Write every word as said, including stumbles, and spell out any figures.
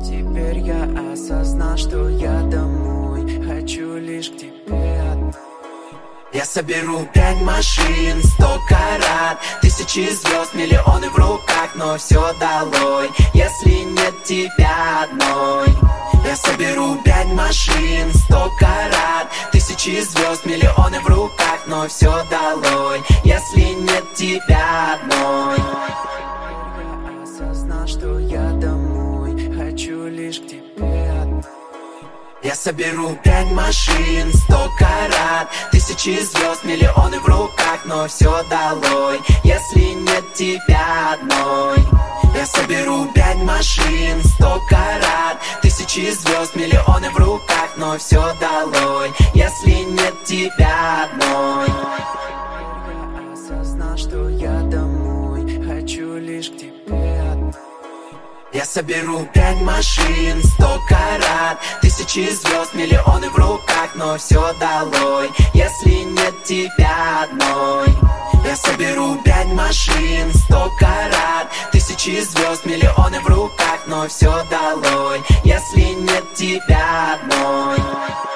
Теперь я осознал, что я домой хочу лишь к тебе одной. Я соберу пять машин, сто карат, тысячи звезд, миллионы в руках, но все долой, если нет тебя одной. Я соберу пять машин, сто карат, тысячи звезд, миллионы в руках, но все долой, если нет тебя одной. Я осознал, что я домой хочу лишь к тебе одной. Я соберу пять машин, сто карат, тысячи звезд, миллионы в руках, но все долой, если нет тебя одной. Я соберу пять машин, сто карат, тысячи звезд, миллионы в руках, но все долой, если нет тебя одной. Я осознал, что я домой хочу лишь к тебе одной. Я соберу пять машин, сто карат, тысячи звезд, миллионы в руках, но все долой, если нет тебя одной. Я соберу пять машин, сто карат, тысячи звезд, миллионы в руках, но все долой, если нет тебя одной.